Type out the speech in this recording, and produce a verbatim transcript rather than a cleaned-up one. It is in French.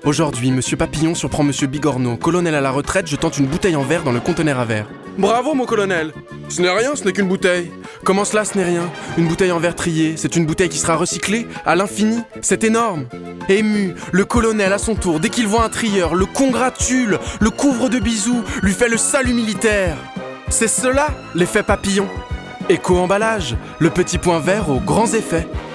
Aujourd'hui, Monsieur Papillon surprend Monsieur Bigorneau, colonel à la retraite, jetant une bouteille en verre dans le conteneur à verre. Bravo, mon colonel! Ce n'est rien, ce n'est qu'une bouteille. Comment cela, ce n'est rien? Une bouteille en verre triée, c'est une bouteille qui sera recyclée à l'infini. C'est énorme. Ému, le colonel, à son tour, dès qu'il voit un trieur, le congratule, le couvre de bisous, lui fait le salut militaire. C'est cela, l'effet papillon. Éco-emballage, le petit point vert aux grands effets.